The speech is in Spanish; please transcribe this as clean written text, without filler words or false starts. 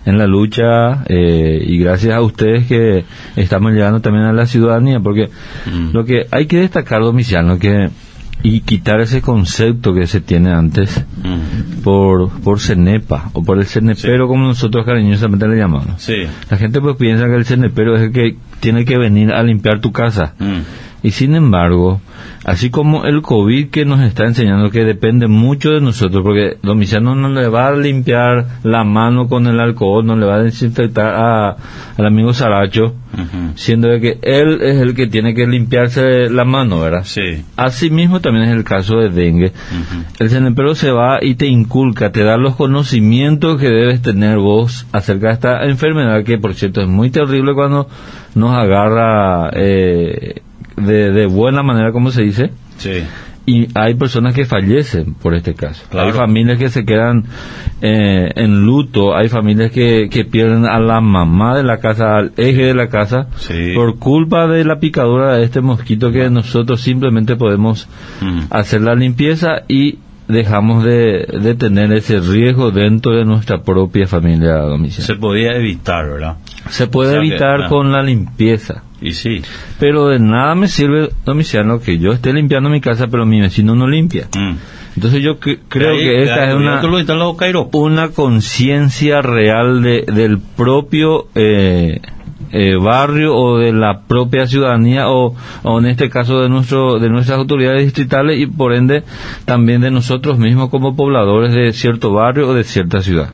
en la lucha, y gracias a ustedes que estamos llegando también a la ciudadanía, porque lo que hay que destacar, Domiciano, y quitar ese concepto que se tiene antes por cenepa o por el cenepero, como nosotros cariñosamente le llamamos. La gente pues piensa que el cenepero es el que tiene que venir a limpiar tu casa. Y sin embargo, así como el COVID que nos está enseñando que depende mucho de nosotros, porque Domiciano no le va a limpiar la mano con el alcohol, no le va a desinfectar al amigo Saracho, siendo de que él es el que tiene que limpiarse la mano, ¿verdad? Así mismo también es el caso de dengue. El cenepero se va y te inculca, te da los conocimientos que debes tener vos acerca de esta enfermedad, que por cierto es muy terrible cuando nos agarra de buena manera, como se dice. Y hay personas que fallecen por este caso. Hay familias que se quedan en luto, hay familias que pierden a la mamá de la casa, al eje de la casa, por culpa de la picadura de este mosquito, que nosotros simplemente podemos hacer la limpieza y dejamos de tener ese riesgo dentro de nuestra propia familia, Domiciano. Se podía evitar, ¿verdad? Se puede evitar con la limpieza. Y sí. Pero de nada me sirve, Domiciano, que yo esté limpiando mi casa, pero mi vecino no limpia. Entonces yo creo que esta es una conciencia real del propio barrio o de la propia ciudadanía o en este caso de nuestras autoridades distritales, y por ende también de nosotros mismos como pobladores de cierto barrio o de cierta ciudad.